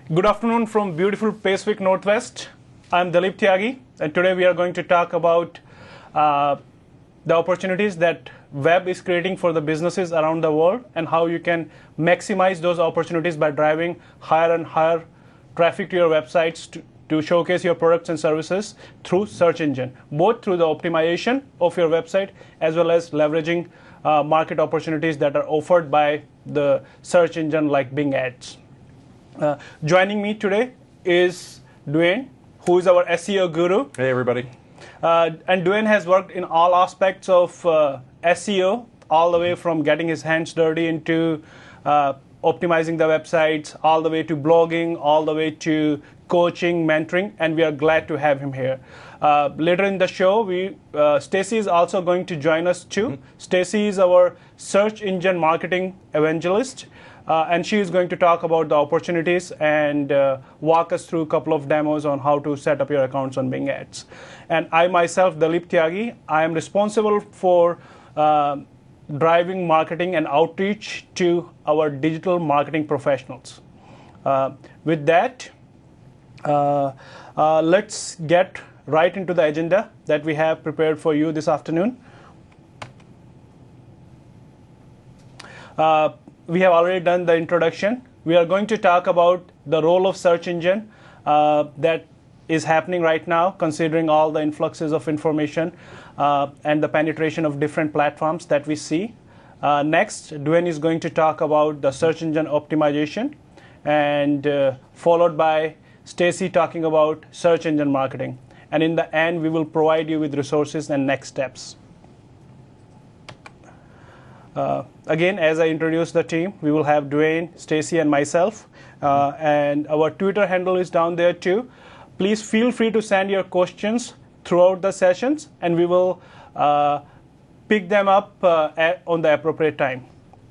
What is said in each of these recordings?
Good afternoon from beautiful Pacific Northwest. I'm Dalip Tyagi, and today we are going to talk about the opportunities that web is creating for the businesses around the world and how you can maximize those opportunities by driving higher and higher traffic to your websites to showcase your products and services through search engine, both through the optimization of your website as well as leveraging market opportunities that are offered by the search engine like Bing Ads. Joining me today is Dwayne, who is our SEO guru. Hey, everybody. And Dwayne has worked in all aspects of SEO, all the way from getting his hands dirty into optimizing the websites, all the way to blogging, all the way to coaching, mentoring, and we are glad to have him here. Later in the show, Stacy is also going to join us too. Mm-hmm. Stacy is our search engine marketing evangelist. And she is going to talk about the opportunities and walk us through a couple of demos on how to set up your accounts on Bing Ads. And I myself, Dalip Tyagi, I am responsible for driving marketing and outreach to our digital marketing professionals. With that, let's get right into the agenda that we have prepared for you this afternoon. We have already done the introduction. We are going to talk about the role of search engine that is happening right now, considering all the influxes of information and the penetration of different platforms that we see. Next, Dwayne is going to talk about the search engine optimization, and followed by Stacy talking about search engine marketing. And in the end, we will provide you with resources and next steps. Again, as I introduce the team, we will have Dwayne, Stacy, and myself. And our Twitter handle is down there too. Please feel free to send your questions throughout the sessions, and we will pick them up on the appropriate time.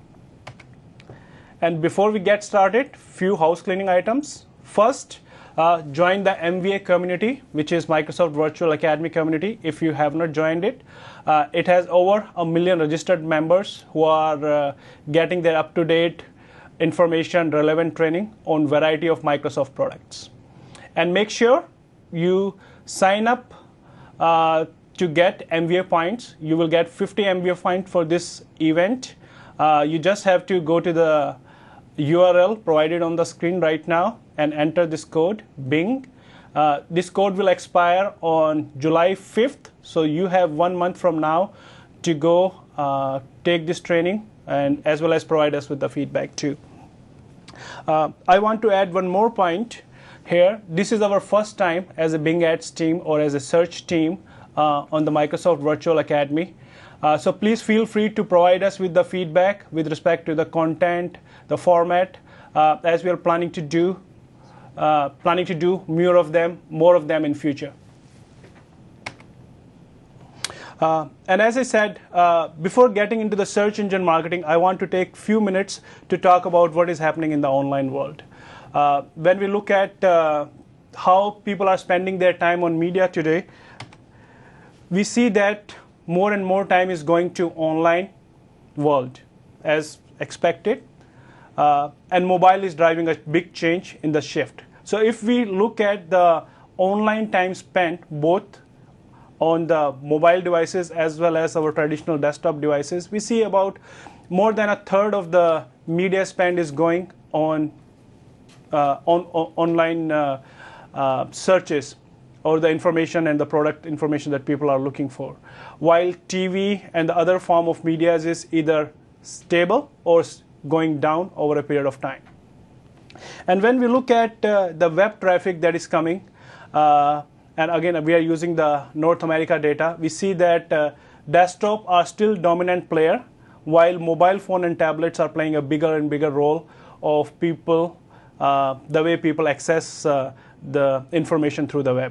And before we get started, few house cleaning items. First, join the MVA community, which is Microsoft Virtual Academy community, if you have not joined it. It has over 1 million registered members who are getting their up-to-date information, relevant training on variety of Microsoft products. And make sure you sign up to get MVA points. You will get 50 MVA points for this event. You just have to go to the URL provided on the screen right now and enter this code, Bing. This code will expire on July 5th, so you have 1 month from now to go take this training and as well as provide us with the feedback too. I want to add one more point here. This is our first time as a Bing Ads team or as a search team on the Microsoft Virtual Academy. So please feel free to provide us with the feedback with respect to the content, the format, as we are planning to do more of them in future. And as I said, before getting into the search engine marketing, I want to take a few minutes to talk about what is happening in the online world. When we look at how people are spending their time on media today, we see that more and more time is going to online world as expected. And mobile is driving a big change in the shift. So if we look at the online time spent both on the mobile devices as well as our traditional desktop devices, we see about more than a third of the media spend is going on online searches or the information and the product information that people are looking for. While TV and the other form of media is either stable or going down over a period of time. And when we look at the web traffic that is coming, and again we are using the North America data, we see that desktop are still dominant player, while mobile phone and tablets are playing a bigger and bigger role of people, the way people access the information through the web.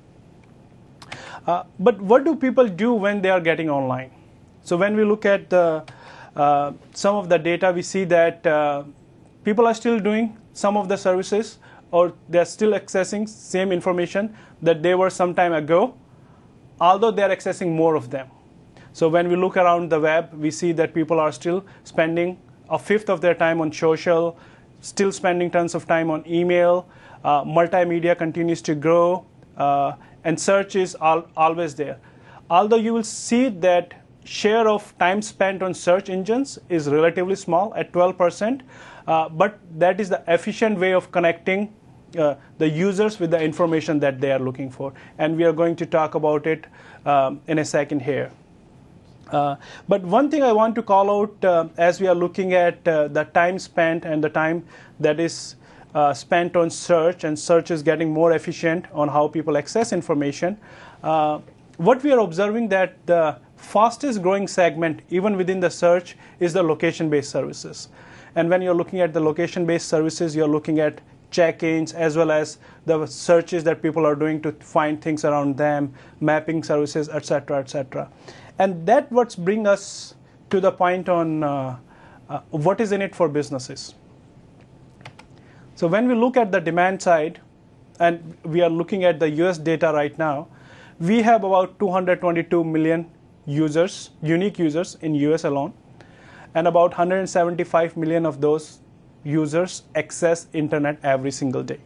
But what do people do when they are getting online? So when we look at some of the data, we see that people are still doing some of the services, or they're still accessing same information that they were some time ago, although they're accessing more of them. So when we look around the web, we see that people are still spending a fifth of their time on social, still spending tons of time on email. Multimedia continues to grow, and search is always there. Although you will see that share of time spent on search engines is relatively small at 12%, but that is the efficient way of connecting the users with the information that they are looking for. And we are going to talk about it in a second here. But one thing I want to call out as we are looking at the time spent and the time that is spent on search, and search is getting more efficient on how people access information, what we are observing that the fastest growing segment, even within the search, is the location-based services. And when you're looking at the location-based services, you're looking at check-ins as well as the searches that people are doing to find things around them, mapping services, etc., etc. And that what brings us to the point on what is in it for businesses. So when we look at the demand side, and we are looking at the US data right now, we have about 222 million users, unique users in US alone, and about 175 million of those users access internet every single day.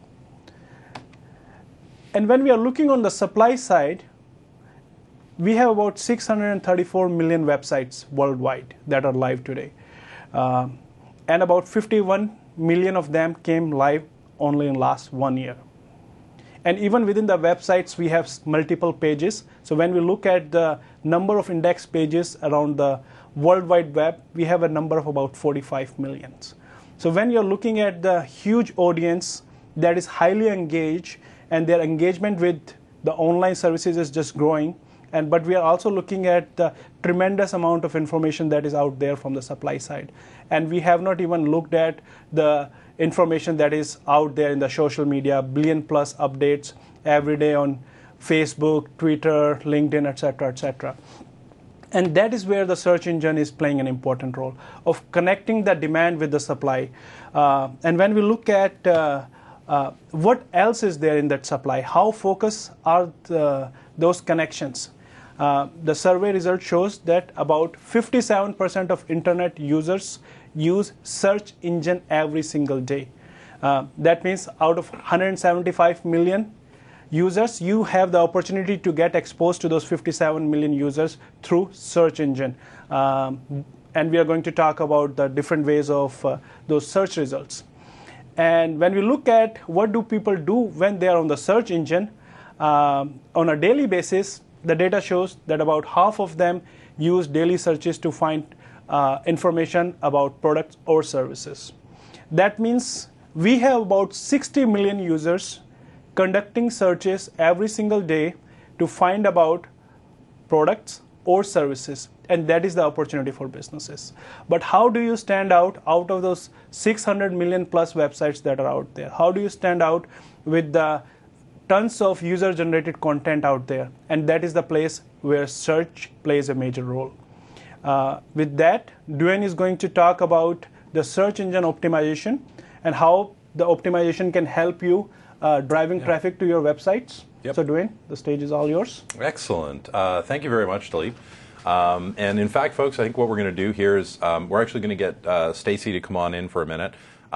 And when we are looking on the supply side, we have about 634 million websites worldwide that are live today. And about 51 million of them came live only in last 1 year. And even within the websites, we have multiple pages. So when we look at the number of index pages around the World Wide Web, we have a number of about 45 million. So when you're looking at the huge audience that is highly engaged, and their engagement with the online services is just growing, but we are also looking at the tremendous amount of information that is out there from the supply side. And we have not even looked at the information that is out there in the social media, billion plus updates every day on Facebook, Twitter, LinkedIn, etc., etc. And that is where the search engine is playing an important role of connecting the demand with the supply. And when we look at what else is there in that supply, how focused are those connections? The survey result shows that about 57% of internet users use search engine every single day. That means out of 175 million users, you have the opportunity to get exposed to those 57 million users through search engine. And we are going to talk about the different ways of those search results. And when we look at what do people do when they are on the search engine, on a daily basis, the data shows that about half of them use daily searches to find information about products or services. That means we have about 60 million users conducting searches every single day to find about products or services, and that is the opportunity for businesses. But how do you stand out of those 600 million plus websites that are out there? How do you stand out with the tons of user-generated content out there? And that is the place where search plays a major role. With that, Duane is going to talk about the search engine optimization and how the optimization can help you driving traffic to your websites. Yep. So Duane, the stage is all yours. Excellent. Thank you very much, Dilip. And in fact, folks, I think what we're going to do here is we're actually going to get Stacy to come on in for a minute.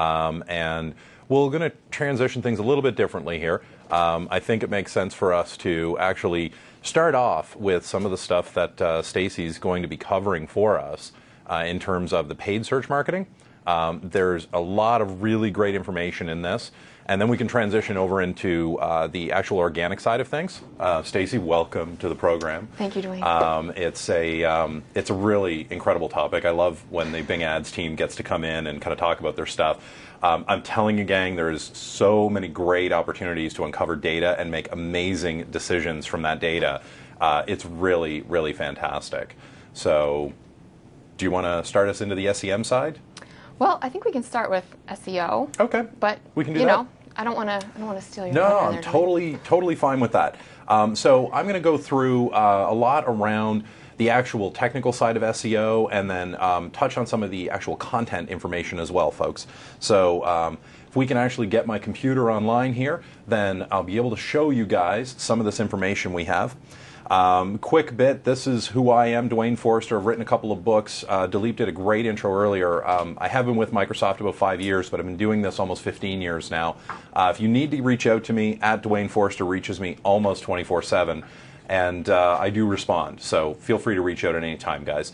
And we're going to transition things a little bit differently here. I think it makes sense for us to actually start off with some of the stuff that Stacy's going to be covering for us in terms of the paid search marketing. There's a lot of really great information in this. And then we can transition over into the actual organic side of things. Stacy, welcome to the program. Thank you, Duane. It's a really incredible topic. I love when the Bing Ads team gets to come in and kind of talk about their stuff. I'm telling you, gang, there's so many great opportunities to uncover data and make amazing decisions from that data. It's really, really fantastic. So, do you want to start us into the SEM side? Well, I think we can start with SEO. Okay. But we can do you that. know, I don't want to steal your No, thunder I'm there, totally fine with that. So I'm going to go through a lot around the actual technical side of SEO, and then touch on some of the actual content information as well, folks. So if we can actually get my computer online here, then I'll be able to show you guys some of this information we have. Quick bit, this is who I am, Dwayne Forrester. I've written a couple of books. Dilip did a great intro earlier. I have been with Microsoft about 5 years, but I've been doing this almost 15 years now. If you need to reach out to me, @Dwayne Forrester reaches me almost 24/7, and I do respond. So feel free to reach out at any time, guys.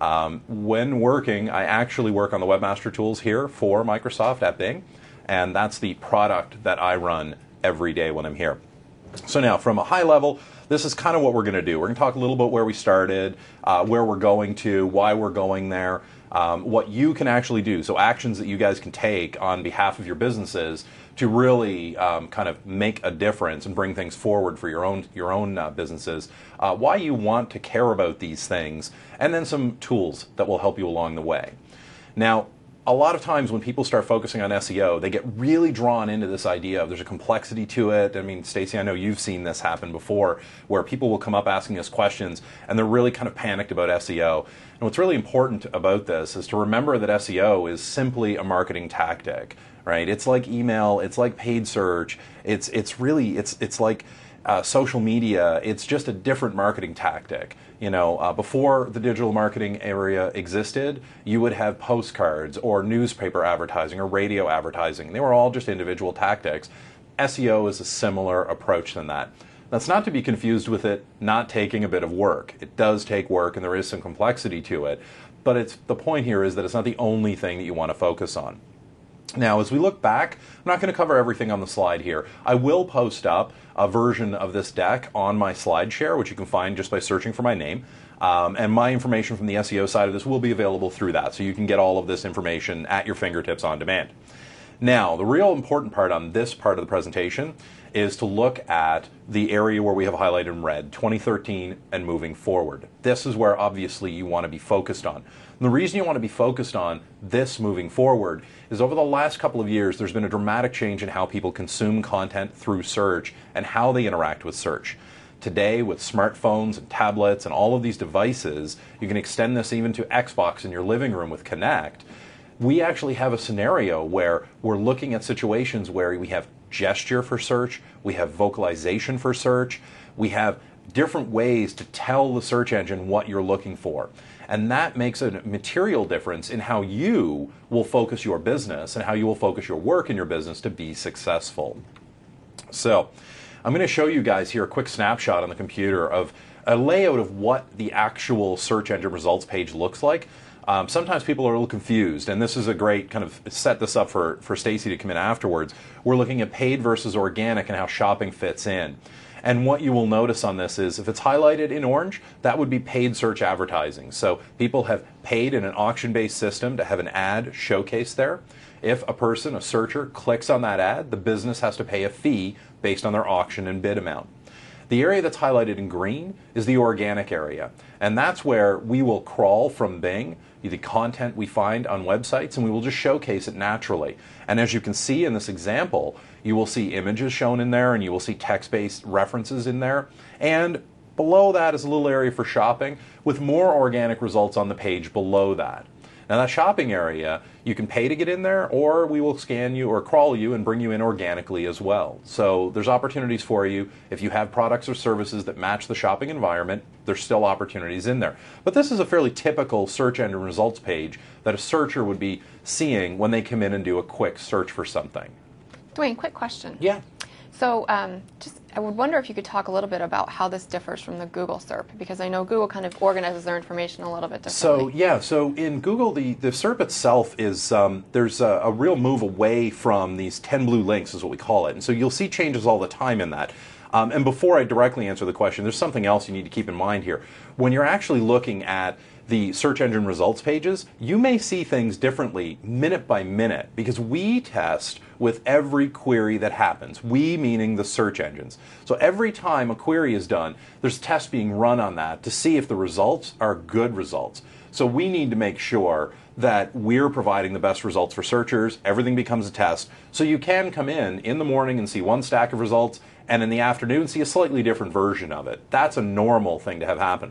When working, I actually work on the Webmaster Tools here for Microsoft at Bing, and that's the product that I run every day when I'm here. So now, from a high level, this is kind of what we're going to do. We're going to talk a little bit where we started, where we're going to, why we're going there, what you can actually do, so actions that you guys can take on behalf of your businesses to really kind of make a difference and bring things forward for your own businesses, why you want to care about these things, and then some tools that will help you along the way. Now, a lot of times when people start focusing on SEO, they get really drawn into this idea of there's a complexity to it. I mean, Stacey, I know you've seen this happen before, where people will come up asking us questions and they're really kind of panicked about SEO. And what's really important about this is to remember that SEO is simply a marketing tactic, right? It's like email, it's like paid search, it's like social media. It's just a different marketing tactic. You know, before the digital marketing area existed, you would have postcards or newspaper advertising or radio advertising. They were all just individual tactics. SEO is a similar approach than that. That's not to be confused with it not taking a bit of work. It does take work and there is some complexity to it, but the point here is that it's not the only thing that you want to focus on. Now, as we look back, I'm not going to cover everything on the slide here. I will post up a version of this deck on my SlideShare, which you can find just by searching for my name. And my information from the SEO side of this will be available through that, so you can get all of this information at your fingertips on demand. Now, the real important part on this part of the presentation is to look at the area where we have highlighted in red, 2013 and moving forward. This is where obviously you want to be focused on. And the reason you want to be focused on this moving forward is over the last couple of years, there's been a dramatic change in how people consume content through search and how they interact with search. Today, with smartphones and tablets and all of these devices, you can extend this even to Xbox in your living room with Kinect. We actually have a scenario where we're looking at situations where we have gesture for search, we have vocalization for search, we have different ways to tell the search engine what you're looking for. And that makes a material difference in how you will focus your business and how you will focus your work in your business to be successful. So I'm going to show you guys here a quick snapshot on the computer of a layout of what the actual search engine results page looks like. Sometimes people are a little confused, and this is a great kind of set this up for Stacey to come in afterwards. We're looking at paid versus organic and how shopping fits in. And what you will notice on this is if it's highlighted in orange, that would be paid search advertising. So people have paid in an auction-based system to have an ad showcased there. If a person, a searcher, clicks on that ad, the business has to pay a fee based on their auction and bid amount. The area that's highlighted in green is the organic area, and that's where we will crawl from Bing, the content we find on websites, and we will just showcase it naturally. And as you can see in this example, you will see images shown in there, and you will see text-based references in there, and below that is a little area for shopping with more organic results on the page below that. Now that shopping area, you can pay to get in there, or we will scan you or crawl you and bring you in organically as well. So there's opportunities for you. If you have products or services that match the shopping environment, there's still opportunities in there. But this is a fairly typical search engine results page that a searcher would be seeing when they come in and do a quick search for something. Dwayne, quick question. Yeah. So I would wonder if you could talk a little bit about how this differs from the Google SERP, because I know Google kind of organizes their information a little bit differently. So in Google, the SERP itself is, there's a real move away from these 10 blue links is what we call it. And so you'll see changes all the time in that. And before I directly answer the question, there's something else you need to keep in mind here. When you're actually looking at the search engine results pages, you may see things differently minute by minute because we test with every query that happens. We meaning the search engines. So every time a query is done, there's tests being run on that to see if the results are good results. So we need to make sure that we're providing the best results for searchers. Everything becomes a test. So you can come in the morning and see one stack of results, and in the afternoon see a slightly different version of it. That's a normal thing to have happen.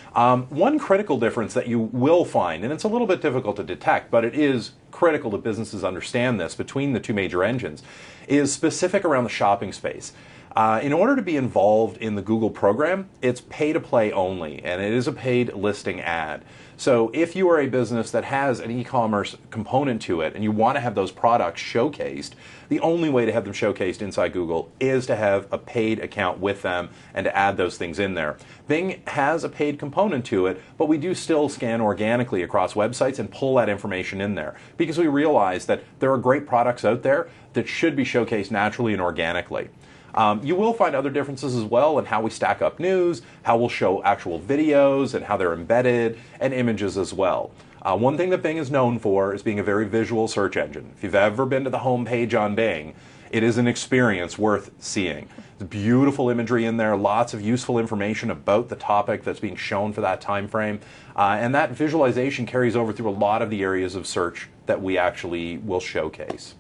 One critical difference that you will find, and it's a little bit difficult to detect, but it is critical that businesses understand this between the two major engines, is specific around the shopping space. In order to be involved in the Google program, it's pay to play only, and it is a paid listing ad. So if you are a business that has an e-commerce component to it and you want to have those products showcased, the only way to have them showcased inside Google is to have a paid account with them and to add those things in there. Bing has a paid component to it, but we do still scan organically across websites and pull that information in there because we realize that there are great products out there that should be showcased naturally and organically. You will find other differences as well in how we stack up news, how we'll show actual videos and how they're embedded, and images as well. One thing that Bing is known for is being a very visual search engine. If you've ever been to the home page on Bing, it is an experience worth seeing. There's beautiful imagery in there, lots of useful information about the topic that's being shown for that time frame, and that visualization carries over through a lot of the areas of search that we actually will showcase.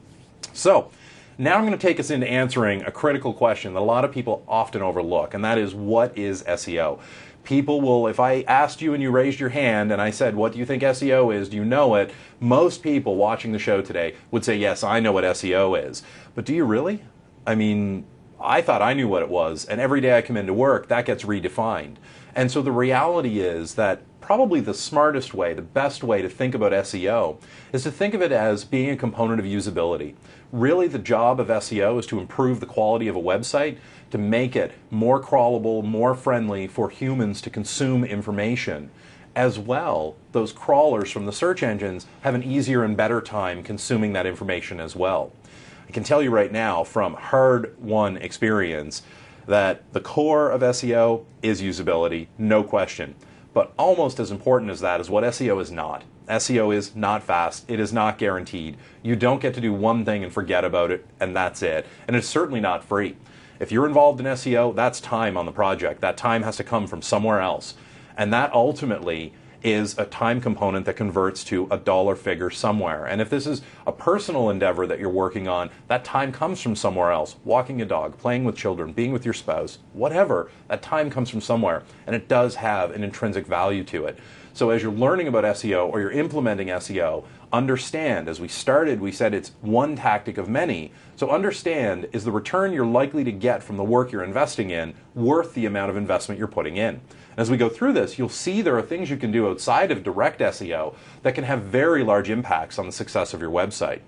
So, now I'm going to take us into answering a critical question that a lot of people often overlook, and that is, what is SEO? People will, if I asked you and you raised your hand and I said, what do you think SEO is? Do you know it? Most people watching the show today would say, yes, I know what SEO is. But do you really? I mean, I thought I knew what it was, and every day I come into work, that gets redefined. And so the reality is that probably the smartest way, the best way to think about SEO is to think of it as being a component of usability. Really, the job of SEO is to improve the quality of a website, to make it more crawlable, more friendly for humans to consume information. As well, those crawlers from the search engines have an easier and better time consuming that information as well. I can tell you right now from hard-won experience that the core of SEO is usability, no question. But almost as important as that is what SEO is not. SEO is not fast. It is not guaranteed. You don't get to do one thing and forget about it, and that's it. And it's certainly not free. If you're involved in SEO, that's time on the project. That time has to come from somewhere else. And that ultimately is a time component that converts to a dollar figure somewhere. And if this is a personal endeavor that you're working on, that time comes from somewhere else. Walking a dog, playing with children, being with your spouse, whatever, that time comes from somewhere. And it does have an intrinsic value to it. So as you're learning about SEO or you're implementing SEO, understand, as we started, we said it's one tactic of many. So understand, is the return you're likely to get from the work you're investing in worth the amount of investment you're putting in? As we go through this, you'll see there are things you can do outside of direct SEO that can have very large impacts on the success of your website.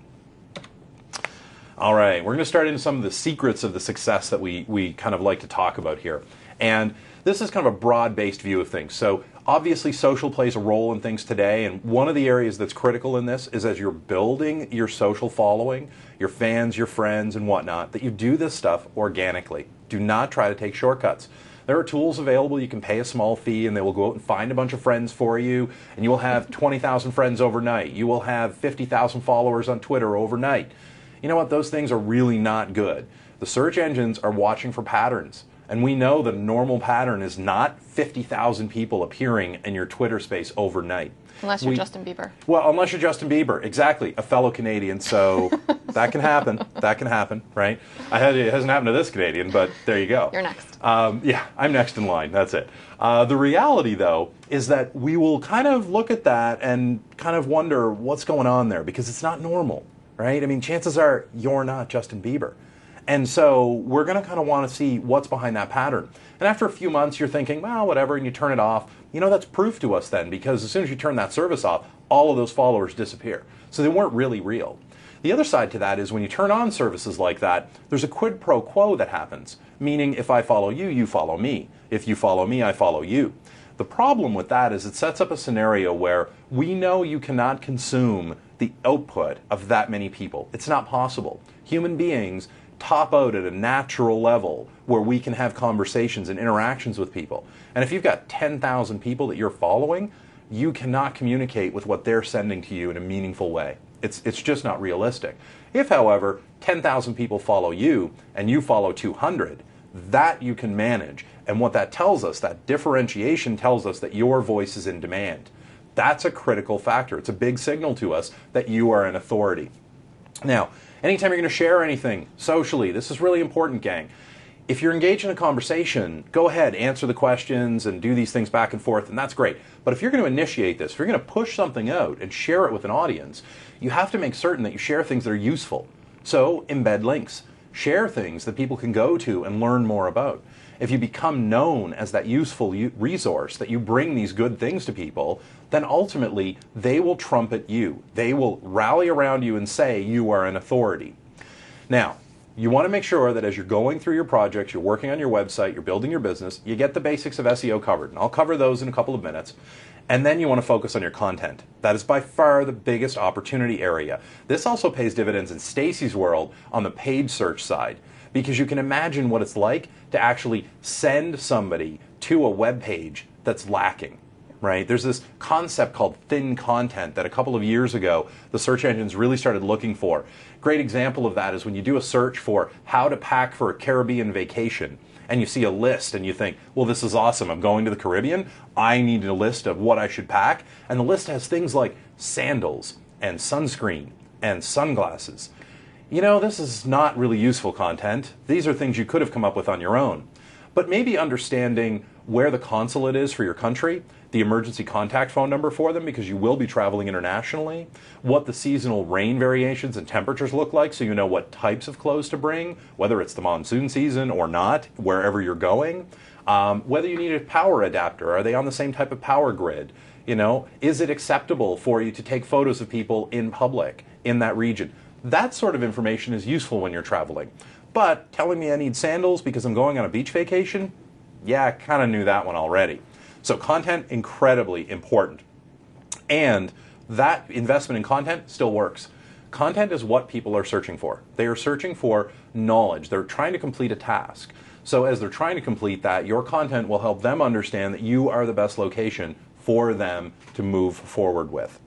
All right, we're going to start into some of the secrets of the success that we kind of like to talk about here. And this is kind of a broad-based view of things. So obviously social plays a role in things today, and one of the areas that's critical in this is as you're building your social following, your fans, your friends, and whatnot, that you do this stuff organically. Do not try to take shortcuts. There are tools available. You can pay a small fee and they will go out and find a bunch of friends for you, and you will have 20,000 friends overnight. You will have 50,000 followers on Twitter overnight. You know what? Those things are really not good. The search engines are watching for patterns. And we know that a normal pattern is not 50,000 people appearing in your Twitter space overnight. Unless you're Justin Bieber. Well, unless you're Justin Bieber, exactly, a fellow Canadian. So that can happen. That can happen, right? It hasn't happened to this Canadian, but there you go. You're next. Yeah, I'm next in line. That's it. The reality, though, is that we will kind of look at that and kind of wonder what's going on there because it's not normal, right? I mean, chances are you're not Justin Bieber. And so we're going to kind of want to see what's behind that pattern. And after a few months, you're thinking, well, whatever, and you turn it off. You know, that's proof to us then, because as soon as you turn that service off, all of those followers disappear. So they weren't really real. The other side to that is when you turn on services like that, there's a quid pro quo that happens, meaning if I follow you, you follow me. If you follow me, I follow you. The problem with that is it sets up a scenario where we know you cannot consume the output of that many people. It's not possible. Human beings top out at a natural level where we can have conversations and interactions with people. And if you've got 10,000 people that you're following, you cannot communicate with what they're sending to you in a meaningful way. It's just not realistic. If, however, 10,000 people follow you and you follow 200, that you can manage. And what that tells us, that differentiation tells us that your voice is in demand. That's a critical factor. It's a big signal to us that you are an authority. Now, anytime you're going to share anything socially, this is really important, gang. If you're engaged in a conversation, go ahead, answer the questions and do these things back and forth, and that's great. But if you're going to initiate this, if you're going to push something out and share it with an audience, you have to make certain that you share things that are useful. So embed links. share things that people can go to and learn more about. If you become known as that useful resource, that you bring these good things to people, then ultimately they will trumpet you. They will rally around you and say you are an authority. Now, you want to make sure that as you're going through your projects, you're working on your website, you're building your business, you get the basics of SEO covered. And I'll cover those in a couple of minutes. And then you want to focus on your content. That is by far the biggest opportunity area. This also pays dividends in Stacy's world on the paid search side, because you can imagine what it's like to actually send somebody to a web page that's lacking, right? There's this concept called thin content that a couple of years ago the search engines really started looking for. Great example of that is when you do a search for how to pack for a Caribbean vacation, and you see a list and you think, well, this is awesome, I'm going to the Caribbean, I need a list of what I should pack. And the list has things like sandals and sunscreen and sunglasses. You know, this is not really useful content. These are things you could have come up with on your own. But maybe understanding where the consulate is for your country, the emergency contact phone number for them because you will be traveling internationally, what the seasonal rain variations and temperatures look like so you know what types of clothes to bring, whether it's the monsoon season or not, wherever you're going, whether you need a power adapter, are they on the same type of power grid, you know, is it acceptable for you to take photos of people in public in that region? That sort of information is useful when you're traveling. But telling me I need sandals because I'm going on a beach vacation, yeah, I kind of knew that one already. So content, incredibly important. And that investment in content still works. Content is what people are searching for. They are searching for knowledge. They're trying to complete a task. So as they're trying to complete that, your content will help them understand that you are the best location for them to move forward with.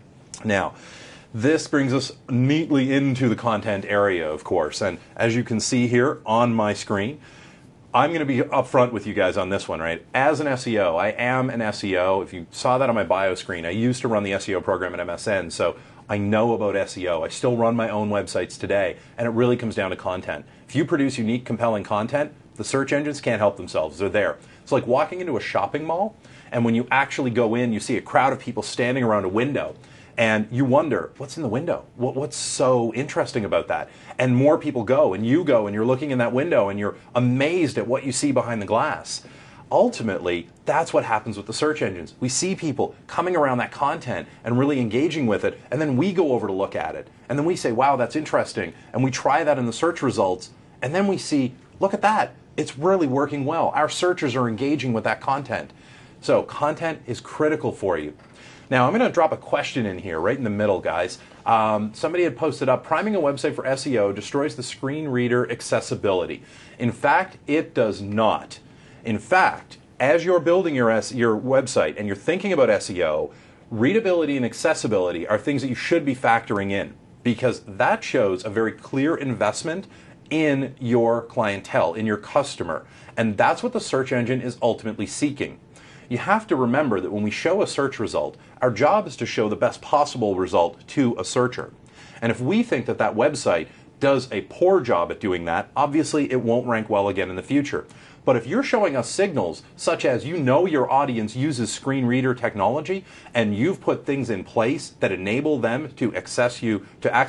Now, this brings us neatly into the content area, of course. And as you can see here on my screen, I'm going to be upfront with you guys on this one, right? As an SEO, I am an SEO. If you saw that on my bio screen, I used to run the SEO program at MSN, so I know about SEO. I still run my own websites today, and it really comes down to content. If you produce unique, compelling content, the search engines can't help themselves. They're there. It's like walking into a shopping mall, and when you actually go in, you see a crowd of people standing around a window. And you wonder, what's in the window? What's so interesting about that? And more people go, and you're looking in that window, and you're amazed at what you see behind the glass. Ultimately, that's what happens with the search engines. We see people coming around that content and really engaging with it, and then we go over to look at it. And then we say, wow, that's interesting. And we try that in the search results, and then we see, look at that. It's really working well. Our searchers are engaging with that content. So content is critical for you. Now, I'm going to drop a question in here right in the middle, guys. Somebody had posted up, priming a website for SEO destroys the screen reader accessibility. In fact, it does not. In fact, as you're building your website and you're thinking about SEO, readability and accessibility are things that you should be factoring in, because that shows a very clear investment in your clientele, in your customer. And that's what the search engine is ultimately seeking. You have to remember that when we show a search result, our job is to show the best possible result to a searcher. And if we think that that website does a poor job at doing that, obviously it won't rank well again in the future. But if you're showing us signals such as you know your audience uses screen reader technology and you've put things in place that enable them to access you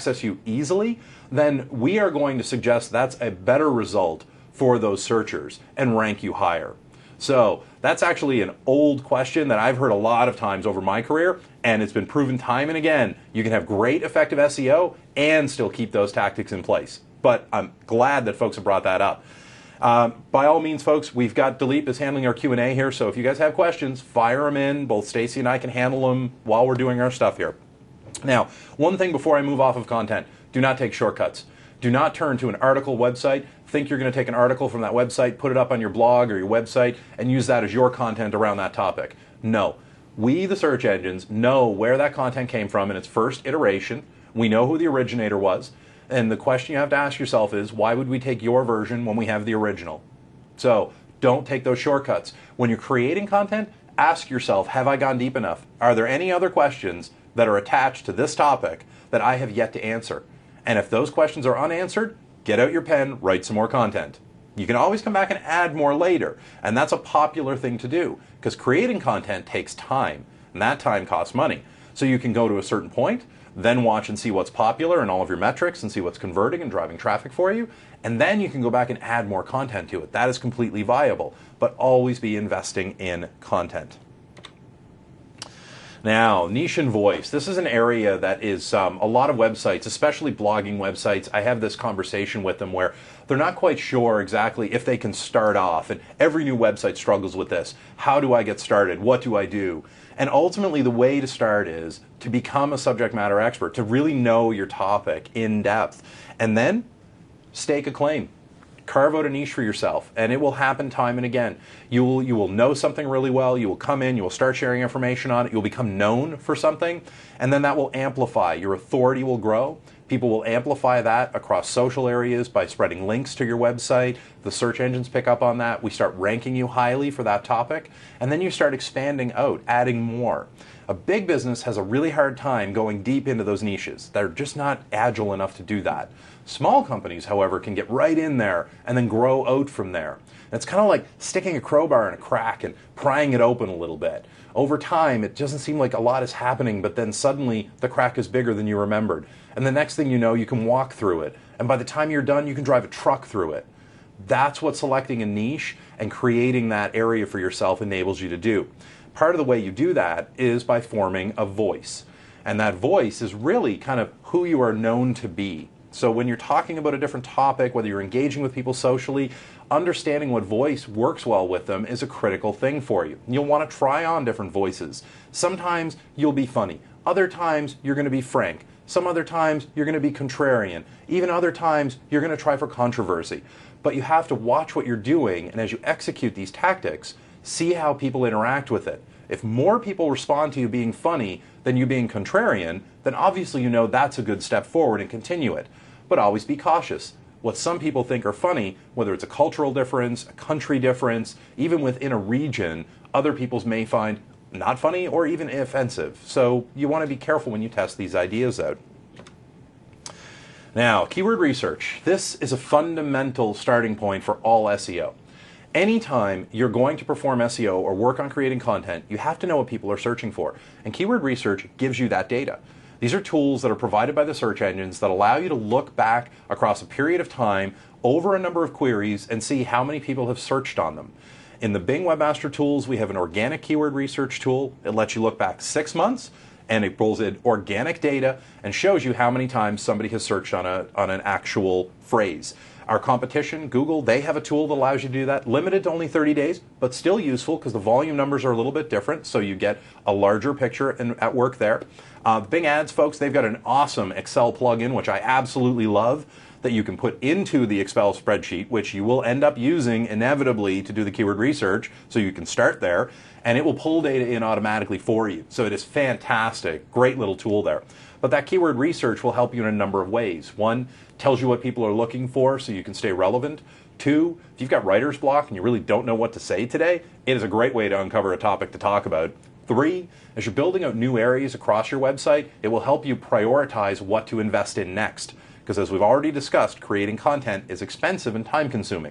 easily, then we are going to suggest that's a better result for those searchers and rank you higher. So that's actually an old question that I've heard a lot of times over my career, and it's been proven time and again. You can have great effective SEO and still keep those tactics in place. But I'm glad that folks have brought that up. By all means, folks, we've got Dilip is handling our Q&A here, so if you guys have questions, fire them in. Both Stacy and I can handle them while we're doing our stuff here. Now, one thing before I move off of content, do not take shortcuts. Do not turn to an article website, think you're going to take an article from that website, put it up on your blog or your website, and use that as your content around that topic. No. We, the search engines, know where that content came from in its first iteration. We know who the originator was. And the question you have to ask yourself is, why would we take your version when we have the original? So don't take those shortcuts. When you're creating content, ask yourself, have I gone deep enough? Are there any other questions that are attached to this topic that I have yet to answer? And if those questions are unanswered, get out your pen, write some more content. You can always come back and add more later. And that's a popular thing to do because creating content takes time, and that time costs money. So you can go to a certain point, then watch and see what's popular in all of your metrics and see what's converting and driving traffic for you. And then you can go back and add more content to it. That is completely viable, but always be investing in content. Now, niche and voice. This is an area that is a lot of websites, especially blogging websites. I have this conversation with them where they're not quite sure exactly if they can start off. And every new website struggles with this. How do I get started? What do I do? And ultimately, the way to start is to become a subject matter expert, to really know your topic in depth. And then stake a claim. Carve out a niche for yourself, and it will happen time and again. You will know something really well, you will come in, you will start sharing information on it, you'll become known for something, and then that will amplify. Your authority will grow. People will amplify that across social areas by spreading links to your website. The search engines pick up on that. We start ranking you highly for that topic, and then you start expanding out, adding more. A big business has a really hard time going deep into those niches. They're just not agile enough to do that. Small companies, however, can get right in there and then grow out from there. And it's kind of like sticking a crowbar in a crack and prying it open a little bit. Over time, it doesn't seem like a lot is happening, but then suddenly the crack is bigger than you remembered. And the next thing you know, you can walk through it. And by the time you're done, you can drive a truck through it. That's what selecting a niche and creating that area for yourself enables you to do. Part of the way you do that is by forming a voice. And that voice is really kind of who you are known to be. So when you're talking about a different topic, whether you're engaging with people socially, understanding what voice works well with them is a critical thing for you. You'll want to try on different voices. Sometimes you'll be funny. Other times you're going to be frank. Some other times you're going to be contrarian. Even other times you're going to try for controversy. But you have to watch what you're doing, and as you execute these tactics, see how people interact with it. If more people respond to you being funny than you being contrarian, then obviously you know that's a good step forward and continue it. But always be cautious. What some people think are funny, whether it's a cultural difference, a country difference, even within a region, other people's may find not funny or even offensive. So you want to be careful when you test these ideas out. Now, keyword research. This is a fundamental starting point for all SEO. Anytime you're going to perform SEO or work on creating content, you have to know what people are searching for. And keyword research gives you that data. These are tools that are provided by the search engines that allow you to look back across a period of time over a number of queries and see how many people have searched on them. In the Bing Webmaster Tools, we have an organic keyword research tool. It lets you look back 6 months, and it pulls in organic data and shows you how many times somebody has searched on an actual phrase. Our competition, Google, they have a tool that allows you to do that, limited to only 30 days, but still useful because the volume numbers are a little bit different, so you get a larger picture at work there. Bing Ads, folks, they've got an awesome Excel plugin, which I absolutely love, that you can put into the Excel spreadsheet, which you will end up using inevitably to do the keyword research, so you can start there, and it will pull data in automatically for you. So it is fantastic, great little tool there. But that keyword research will help you in a number of ways. One, tells you what people are looking for so you can stay relevant. Two, if you've got writer's block and you really don't know what to say today, it is a great way to uncover a topic to talk about. Three, as you're building out new areas across your website, it will help you prioritize what to invest in next. Because as we've already discussed, creating content is expensive and time consuming.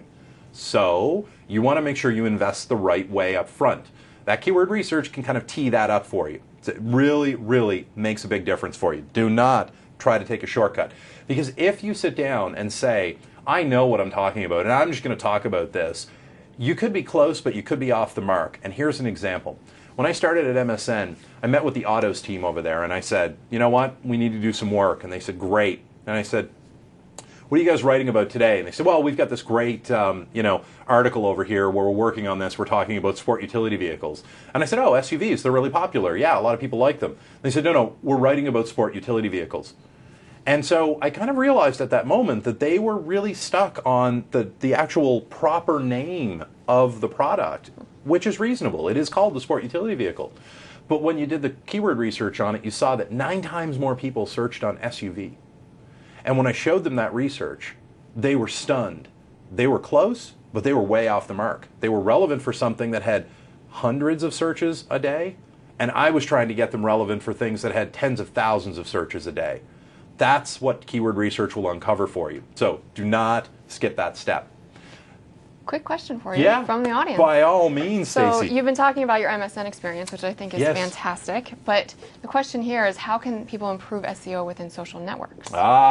So you want to make sure you invest the right way up front. That keyword research can kind of tee that up for you. So it really, really makes a big difference for you. Do not try to take a shortcut. Because if you sit down and say, I know what I'm talking about, and I'm just going to talk about this, you could be close, but you could be off the mark. And here's an example. When I started at MSN, I met with the autos team over there, and I said, you know what, we need to do some work. And they said, great. And I said, what are you guys writing about today? And they said, well, we've got this great article over here where we're working on this. We're talking about sport utility vehicles. And I said, oh, SUVs, they're really popular. Yeah, a lot of people like them. And they said, no, we're writing about sport utility vehicles. And so I kind of realized at that moment that they were really stuck on the actual proper name of the product, which is reasonable. It is called the sport utility vehicle. But when you did the keyword research on it, you saw that 9 times more people searched on SUV. And when I showed them that research, they were stunned. They were close, but they were way off the mark. They were relevant for something that had hundreds of searches a day, and I was trying to get them relevant for things that had tens of thousands of searches a day. That's what keyword research will uncover for you. So do not skip that step. quick question for you from the audience. By all means, So Stacy. you've been talking about your MSN experience, which I think is fantastic. But the question here is, how can people improve SEO within social networks?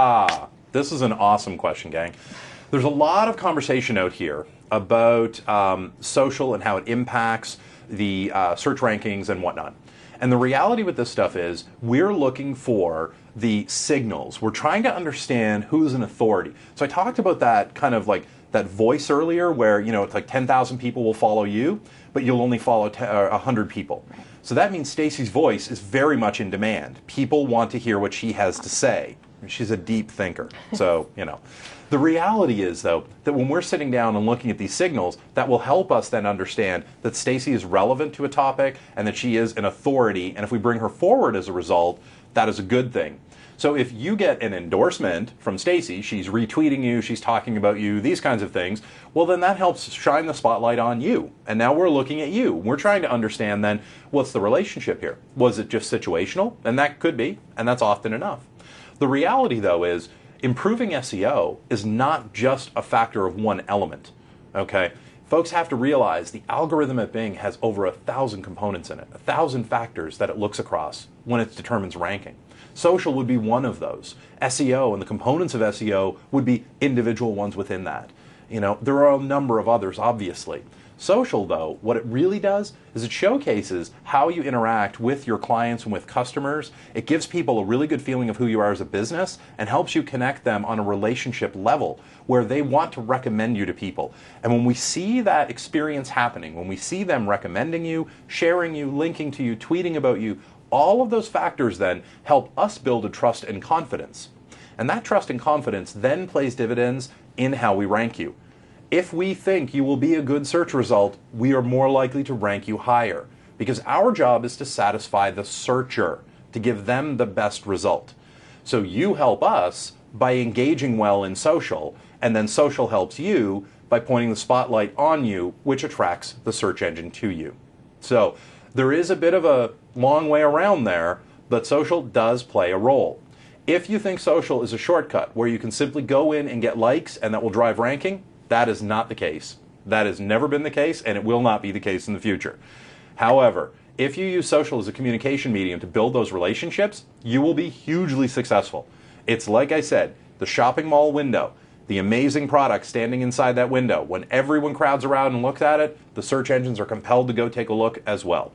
This is an awesome question, gang. There's a lot of conversation out here about social and how it impacts the search rankings and whatnot. And the reality with this stuff is we're looking for the signals. We're trying to understand who's an authority. So I talked about that kind of like that voice earlier where, you know, it's like 10,000 people will follow you, but you'll only follow 100 people. So that means Stacy's voice is very much in demand. People want to hear what she has to say. She's a deep thinker. So, you know. The reality is, though, that when we're sitting down and looking at these signals, that will help us then understand that Stacy is relevant to a topic and that she is an authority. And if we bring her forward as a result, that is a good thing. So if you get an endorsement from Stacy, she's retweeting you, she's talking about you, these kinds of things, well, then that helps shine the spotlight on you. And now we're looking at you. We're trying to understand then, what's the relationship here? Was it just situational? And that could be, and that's often enough. The reality, though, is improving SEO is not just a factor of one element, okay? Folks have to realize the algorithm at Bing has over 1,000 components in it, 1,000 factors that it looks across when it determines ranking. Social would be one of those. SEO and the components of SEO would be individual ones within that. You know, there are a number of others, obviously. Social, though, what it really does is it showcases how you interact with your clients and with customers. It gives people a really good feeling of who you are as a business and helps you connect them on a relationship level where they want to recommend you to people. And when we see that experience happening, when we see them recommending you, sharing you, linking to you, tweeting about you, all of those factors then help us build a trust and confidence. And that trust and confidence then plays dividends in how we rank you. If we think you will be a good search result, we are more likely to rank you higher because our job is to satisfy the searcher, to give them the best result. So you help us by engaging well in social, and then social helps you by pointing the spotlight on you, which attracts the search engine to you. So there is a bit of a long way around there, but social does play a role. If you think social is a shortcut where you can simply go in and get likes and that will drive ranking, that is not the case. That has never been the case, and it will not be the case in the future. However, if you use social as a communication medium to build those relationships, you will be hugely successful. It's like I said, the shopping mall window, the amazing product standing inside that window. When everyone crowds around and looks at it, the search engines are compelled to go take a look as well.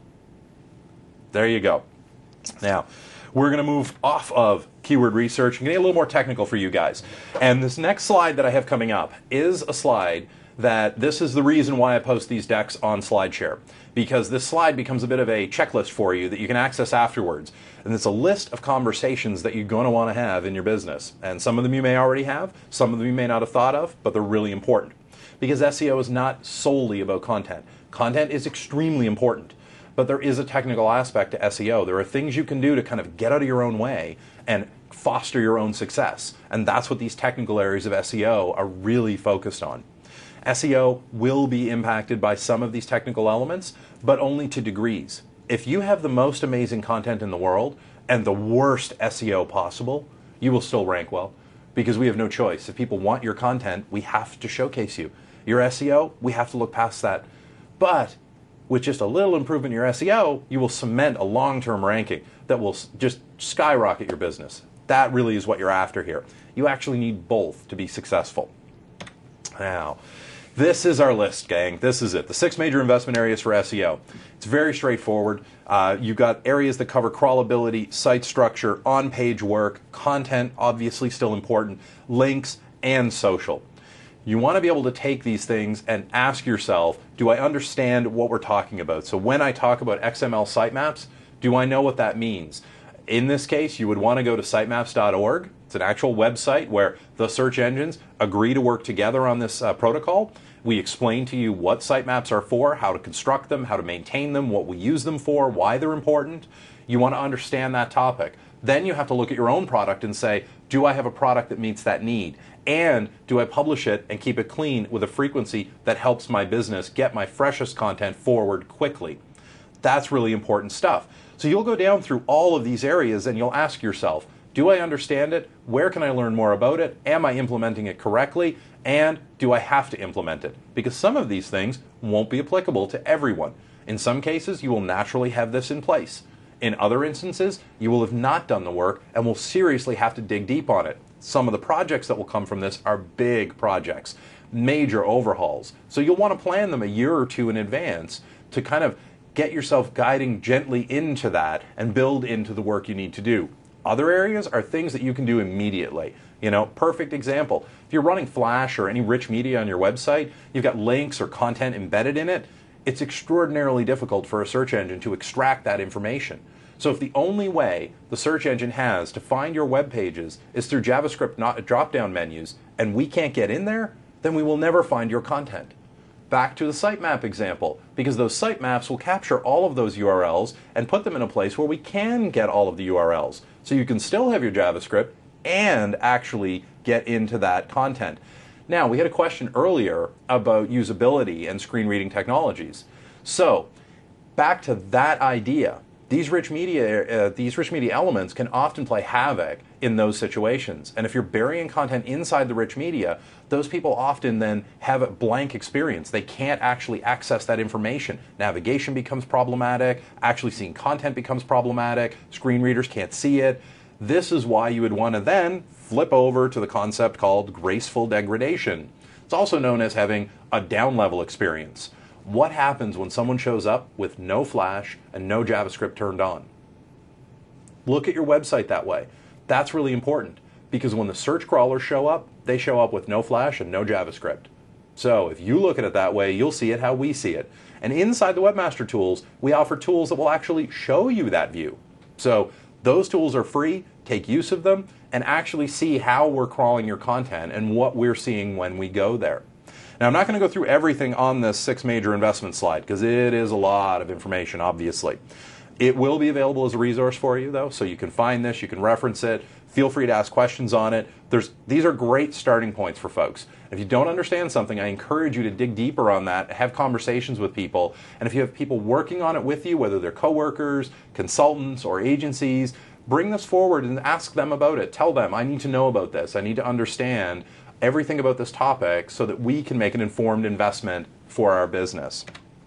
There you go. Now, we're going to move off of keyword research and get a little more technical for you guys. And this next slide that I have coming up is a slide that this is the reason why I post these decks on SlideShare, because this slide becomes a bit of a checklist for you that you can access afterwards. And it's a list of conversations that you're going to want to have in your business. And some of them you may already have, some of them you may not have thought of, but they're really important. Because SEO is not solely about content. Content is extremely important. But there is a technical aspect to SEO. There are things you can do to kind of get out of your own way and foster your own success. And that's what these technical areas of SEO are really focused on. SEO will be impacted by some of these technical elements, but only to degrees. If you have the most amazing content in the world and the worst SEO possible, you will still rank well because we have no choice. If people want your content, we have to showcase you. Your SEO, we have to look past that. But with just a little improvement in your SEO, you will cement a long-term ranking that will just skyrocket your business. That really is what you're after here. You actually need both to be successful. Now, this is our list, gang. This is it. The 6 major investment areas for SEO. It's very straightforward. You've got areas that cover crawlability, site structure, on-page work, content, obviously still important, links, and social. You want to be able to take these things and ask yourself, do I understand what we're talking about? So when I talk about XML sitemaps, do I know what that means? In this case, you would want to go to sitemaps.org. It's an actual website where the search engines agree to work together on this protocol. We explain to you what sitemaps are for, how to construct them, how to maintain them, what we use them for, why they're important. You want to understand that topic. Then you have to look at your own product and say, do I have a product that meets that need? And do I publish it and keep it clean with a frequency that helps my business get my freshest content forward quickly? That's really important stuff. So you'll go down through all of these areas and you'll ask yourself, Do I understand it? Where can I learn more about it? Am I implementing it correctly? And do I have to implement it? Because some of these things won't be applicable to everyone. In some cases, you will naturally have this in place. In other instances, you will have not done the work and will seriously have to dig deep on it. Some of the projects that will come from this are big projects, major overhauls. So you'll want to plan them a year or two in advance to kind of get yourself guiding gently into that and build into the work you need to do. Other areas are things that you can do immediately. Perfect example. If you're running Flash or any rich media on your website, you've got links or content embedded in it, it's extraordinarily difficult for a search engine to extract that information. So if the only way the search engine has to find your web pages is through JavaScript drop-down menus, and we can't get in there, then we will never find your content. Back to the sitemap example, because those sitemaps will capture all of those URLs and put them in a place where we can get all of the URLs. So you can still have your JavaScript and actually get into that content. Now, we had a question earlier about usability and screen reading technologies. So, back to that idea, these rich media elements can often play havoc in those situations. And if you're burying content inside the rich media, those people often then have a blank experience. They can't actually access that information. Navigation becomes problematic, actually seeing content becomes problematic, screen readers can't see it. This is why you would want to then flip over to the concept called graceful degradation. It's also known as having a down-level experience. What happens when someone shows up with no Flash and no JavaScript turned on? Look at your website that way. That's really important because when the search crawlers show up, they show up with no Flash and no JavaScript. So if you look at it that way, you'll see it how we see it. And inside the Webmaster Tools, we offer tools that will actually show you that view. So those tools are free. Take use of them and actually see how we're crawling your content and what we're seeing when we go there. Now, I'm not going to go through everything on this 6 major investment slide because it is a lot of information, obviously. It will be available as a resource for you, though, so you can find this, you can reference it. Feel free to ask questions on it. These are great starting points for folks. If you don't understand something, I encourage you to dig deeper on that, have conversations with people, and if you have people working on it with you, whether they're coworkers, consultants, or agencies, bring this forward and ask them about it. Tell them, I need to know about this. I need to understand everything about this topic so that we can make an informed investment for our business.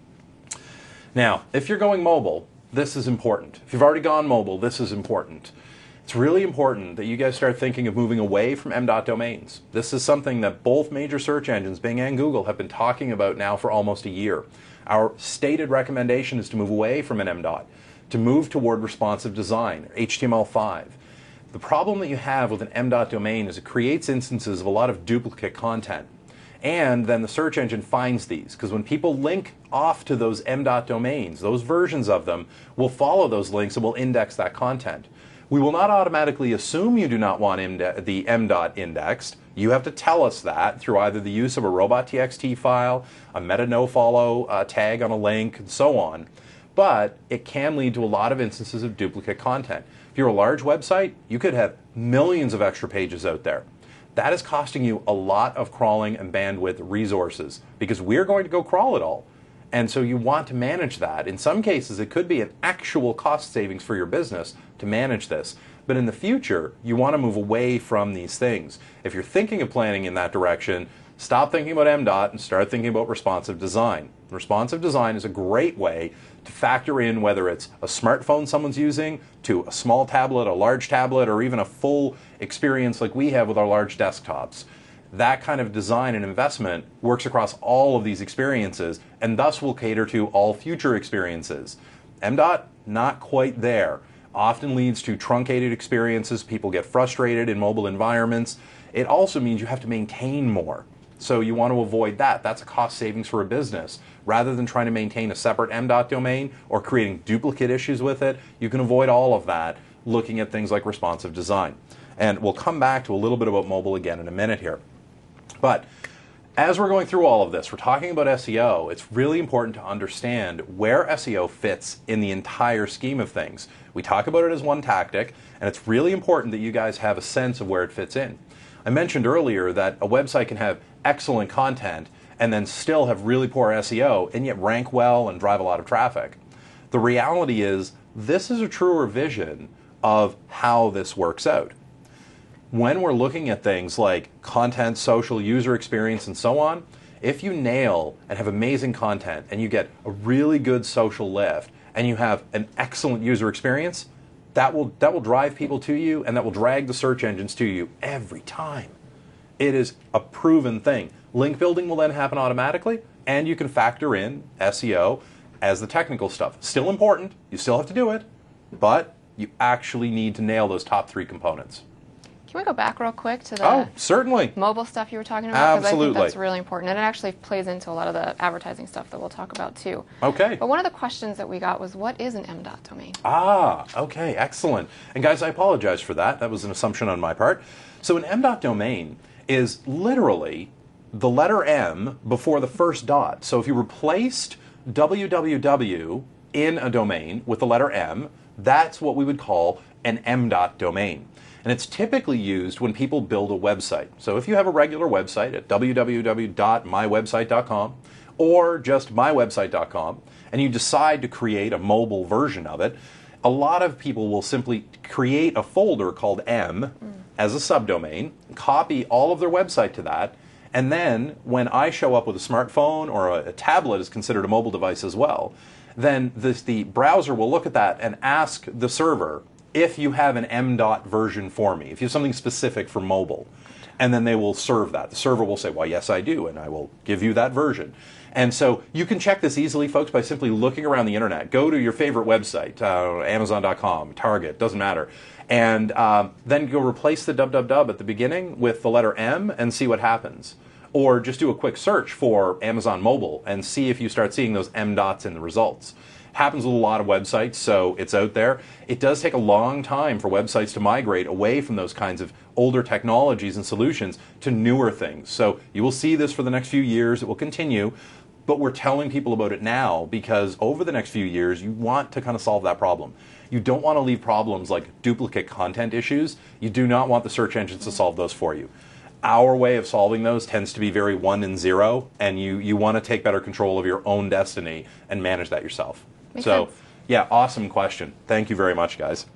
Now, if you're going mobile, this is important. If you've already gone mobile, this is important. It's really important that you guys start thinking of moving away from M.dot domains. This is something that both major search engines, Bing and Google, have been talking about now for almost a year. Our stated recommendation is to move away from an M.dot, to move toward responsive design, HTML5. The problem that you have with an M.dot domain is it creates instances of a lot of duplicate content. And then the search engine finds these, because when people link off to those M.dot domains, those versions of them will follow those links and will index that content. We will not automatically assume you do not want the M.dot indexed. You have to tell us that through either the use of a robot.txt file, a meta nofollow tag on a link, and so on. But it can lead to a lot of instances of duplicate content. If you're a large website, you could have millions of extra pages out there. That is costing you a lot of crawling and bandwidth resources because we're going to go crawl it all. And so you want to manage that. In some cases, it could be an actual cost savings for your business to manage this. But in the future, you want to move away from these things. If you're thinking of planning in that direction, stop thinking about M.dot and start thinking about responsive design. Responsive design is a great way to factor in whether it's a smartphone someone's using, to a small tablet, a large tablet, or even a full experience like we have with our large desktops. That kind of design and investment works across all of these experiences and thus will cater to all future experiences. M.dot, not quite there. Often leads to truncated experiences. People get frustrated in mobile environments. It also means you have to maintain more. So you want to avoid that. That's a cost savings for a business. Rather than trying to maintain a separate M.dot domain or creating duplicate issues with it, you can avoid all of that looking at things like responsive design. And we'll come back to a little bit about mobile again in a minute here. But as we're going through all of this, we're talking about SEO. It's really important to understand where SEO fits in the entire scheme of things. We talk about it as one tactic, and it's really important that you guys have a sense of where it fits in. I mentioned earlier that a website can have excellent content and then still have really poor SEO and yet rank well and drive a lot of traffic. The reality is this is a truer vision of how this works out. When we're looking at things like content, social, user experience, and so on, if you nail and have amazing content and you get a really good social lift and you have an excellent user experience, that will drive people to you and that will drag the search engines to you every time. It is a proven thing. Link building will then happen automatically, and you can factor in SEO as the technical stuff. Still important, you still have to do it, but you actually need to nail those top 3 components. Can we go back real quick to the certainly. Mobile stuff you were talking about? Absolutely. Because I think that's really important, and it actually plays into a lot of the advertising stuff that we'll talk about too. Okay. But one of the questions that we got was, what is an M.dot domain? Okay, excellent. And guys, I apologize for that. That was an assumption on my part. So an M.dot domain is literally the letter M before the first dot. So if you replaced www in a domain with the letter M, that's what we would call an M.dot domain. And it's typically used when people build a website. So if you have a regular website at www.mywebsite.com or just mywebsite.com, and you decide to create a mobile version of it, a lot of people will simply create a folder called M as a subdomain, copy all of their website to that, and then when I show up with a smartphone or a tablet is considered a mobile device as well, then the browser will look at that and ask the server, if you have an M.dot version for me, if you have something specific for mobile, and then they will serve that. The server will say, well, yes, I do, and I will give you that version. And so you can check this easily, folks, by simply looking around the internet. Go to your favorite website, Amazon.com, Target, doesn't matter, and then go replace the www at the beginning with the letter M and see what happens. Or just do a quick search for Amazon Mobile and see if you start seeing those M.dots in the results. Happens with a lot of websites, so it's out there. It does take a long time for websites to migrate away from those kinds of older technologies and solutions to newer things. So you will see this for the next few years. It will continue, but we're telling people about it now because over the next few years, you want to kind of solve that problem. You don't want to leave problems like duplicate content issues. You do not want the search engines to solve those for you. Our way of solving those tends to be very 1 and 0, and you want to take better control of your own destiny and manage that yourself. Makes so, sense. Yeah, awesome question. Thank you very much, guys.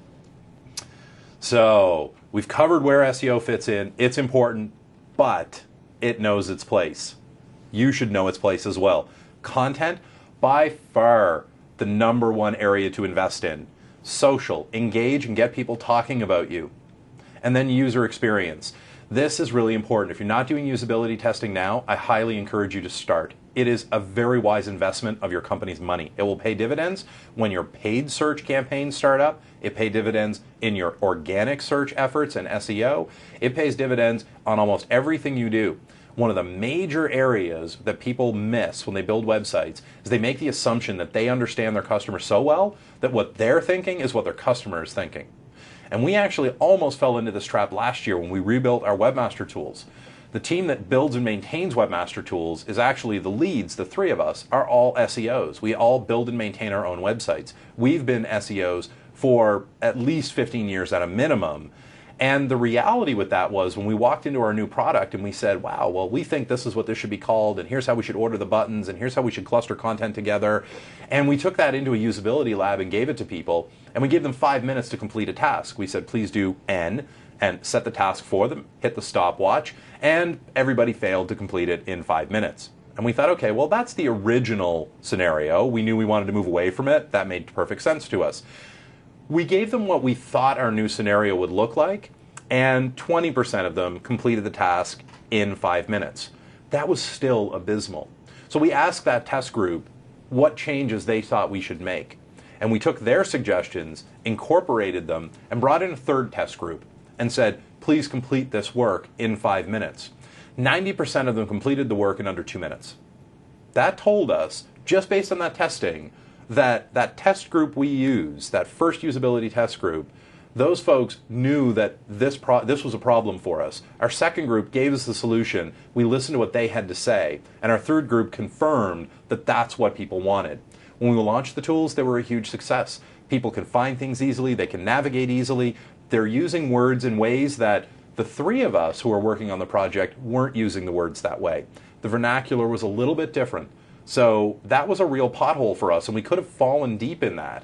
So, we've covered where SEO fits in. It's important, but it knows its place. You should know its place as well. Content, by far the #1 area to invest in. Social, engage and get people talking about you. And then user experience. This is really important. If you're not doing usability testing now, I highly encourage you to start. It is a very wise investment of your company's money. It will pay dividends when your paid search campaigns start up. It pays dividends in your organic search efforts and SEO. It pays dividends on almost everything you do. One of the major areas that people miss when they build websites is they make the assumption that they understand their customer so well that what they're thinking is what their customer is thinking. And we actually almost fell into this trap last year when we rebuilt our Webmaster Tools. The team that builds and maintains Webmaster Tools is actually the leads, the 3 of us, are all SEOs. We all build and maintain our own websites. We've been SEOs for at least 15 years at a minimum. And the reality with that was when we walked into our new product and we said, wow, well, we think this is what this should be called, and here's how we should order the buttons, and here's how we should cluster content together. And we took that into a usability lab and gave it to people, and we gave them 5 minutes to complete a task. We said, please do N, and set the task for them, hit the stopwatch, and everybody failed to complete it in 5 minutes. And we thought, okay, well, that's the original scenario. We knew we wanted to move away from it. That made perfect sense to us. We gave them what we thought our new scenario would look like, and 20% of them completed the task in 5 minutes. That was still abysmal. So we asked that test group what changes they thought we should make. And we took their suggestions, incorporated them, and brought in a third test group and said, please complete this work in 5 minutes. 90% of them completed the work in under 2 minutes. That told us, just based on that testing, that that test group we used, that first usability test group, those folks knew that this was a problem for us. Our second group gave us the solution. We listened to what they had to say. And our third group confirmed that that's what people wanted. When we launched the tools, they were a huge success. People can find things easily. They can navigate easily. They're using words in ways that the 3 of us who are working on the project weren't using the words that way. The vernacular was a little bit different. So that was a real pothole for us, and we could have fallen deep in that.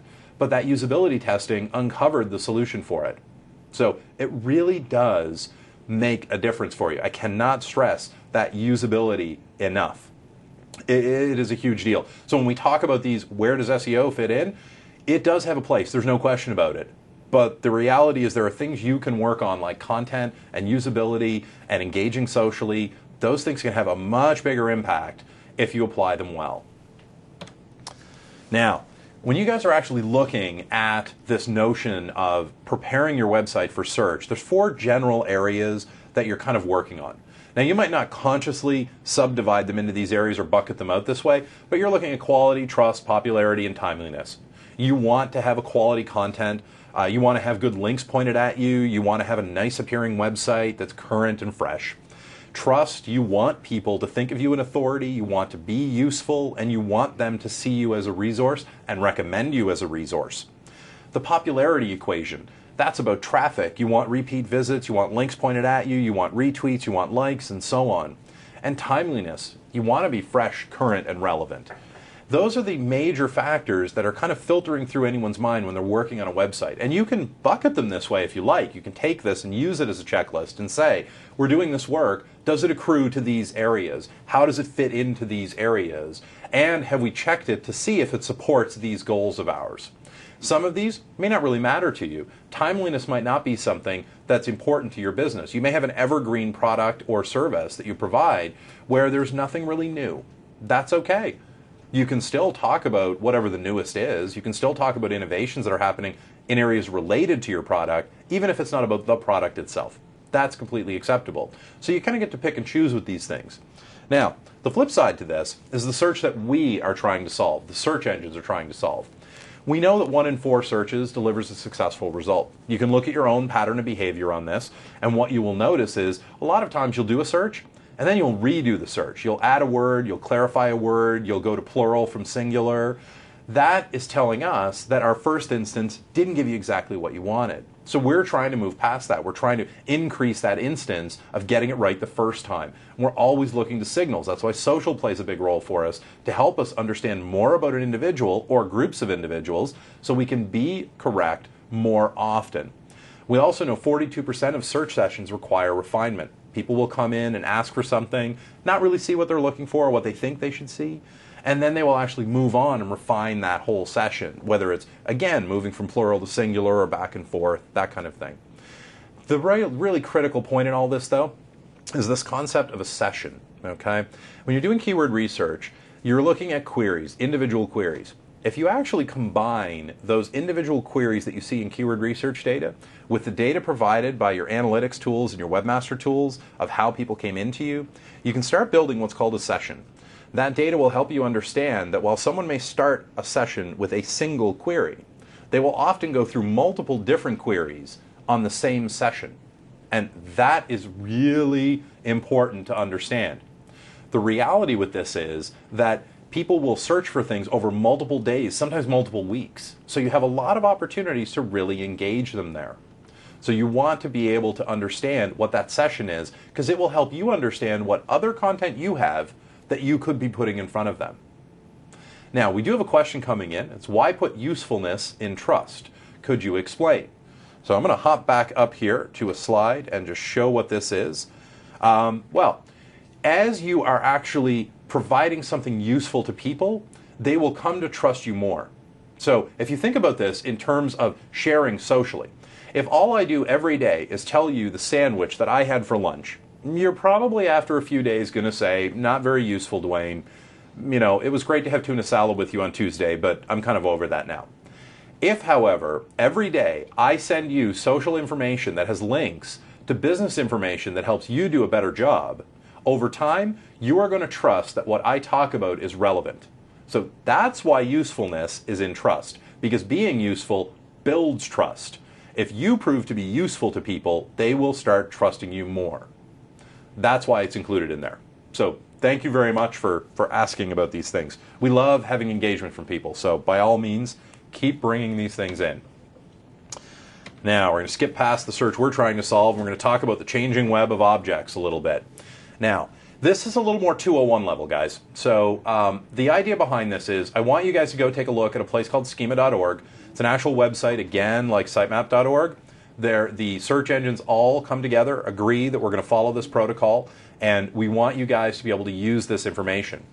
but that usability testing uncovered the solution for it. So it really does make a difference for you. I cannot stress that usability enough. It is a huge deal. So when we talk about these, where does SEO fit in? It does have a place, there's no question about it. But the reality is there are things you can work on, like content and usability and engaging socially. Those things can have a much bigger impact if you apply them well. Now, when you guys are actually looking at this notion of preparing your website for search, there's 4 general areas that you're kind of working on. Now, you might not consciously subdivide them into these areas or bucket them out this way, but you're looking at quality, trust, popularity, and timeliness. You want to have a quality content. You want to have good links pointed at you. You want to have a nice appearing website that's current and fresh. Trust, you want people to think of you an authority, you want to be useful, and you want them to see you as a resource and recommend you as a resource. The popularity equation, that's about traffic. You want repeat visits, you want links pointed at you, you want retweets, you want likes, and so on. And timeliness, you want to be fresh, current, and relevant. Those are the major factors that are kind of filtering through anyone's mind when they're working on a website. And you can bucket them this way if you like. You can take this and use it as a checklist and say, we're doing this work. Does it accrue to these areas? How does it fit into these areas? And have we checked it to see if it supports these goals of ours? Some of these may not really matter to you. Timeliness might not be something that's important to your business. You may have an evergreen product or service that you provide where there's nothing really new. That's okay. You can still talk about whatever the newest is. You can still talk about innovations that are happening in areas related to your product, even if it's not about the product itself. That's completely acceptable. So you kind of get to pick and choose with these things. Now, the flip side to this is the search that we are trying to solve, the search engines are trying to solve. We know that 1 in 4 searches delivers a successful result. You can look at your own pattern of behavior on this, and what you will notice is a lot of times you'll do a search, and then you'll redo the search. You'll add a word, you'll clarify a word, you'll go to plural from singular. That is telling us that our first instance didn't give you exactly what you wanted. So we're trying to move past that. We're trying to increase that instance of getting it right the first time. We're always looking to signals. That's why social plays a big role for us, to help us understand more about an individual or groups of individuals so we can be correct more often. We also know 42% of search sessions require refinement. People will come in and ask for something, not really see what they're looking for or what they think they should see, and then they will actually move on and refine that whole session, whether it's, again, moving from plural to singular or back and forth, that kind of thing. The really critical point in all this, though, is this concept of a session, okay? When you're doing keyword research, you're looking at queries, individual queries. If you actually combine those individual queries that you see in keyword research data with the data provided by your analytics tools and your webmaster tools of how people came into you, you can start building what's called a session. That data will help you understand that while someone may start a session with a single query, they will often go through multiple different queries on the same session. And that is really important to understand. The reality with this is that people will search for things over multiple days, sometimes multiple weeks. So you have a lot of opportunities to really engage them there. So you want to be able to understand what that session is, because it will help you understand what other content you have that you could be putting in front of them. Now, we do have a question coming in. It's why put usefulness in trust? Could you explain? So I'm going to hop back up here to a slide and just show what this is. Well, as you are actually providing something useful to people, they will come to trust you more. So if you think about this in terms of sharing socially, if all I do every day is tell you the sandwich that I had for lunch, you're probably after a few days going to say, not very useful, Dwayne. You know, it was great to have tuna salad with you on Tuesday, but I'm kind of over that now. If, however, every day I send you social information that has links to business information that helps you do a better job, over time, you are going to trust that what I talk about is relevant. So that's why usefulness is in trust, because being useful builds trust. If you prove to be useful to people, they will start trusting you more. That's why it's included in there. So thank you very much for asking about these things. We love having engagement from people, so by all means, keep bringing these things in. Now, we're going to skip past the search we're trying to solve. We're going to talk about the changing web of objects a little bit. Now, This is a little more 201 level, guys. So the idea behind this is I want you guys to go take a look at a place called schema.org. It's an actual website, again, like sitemap.org. The search engines all come together, agree that we're going to follow this protocol, and we want you guys to be able to use this information.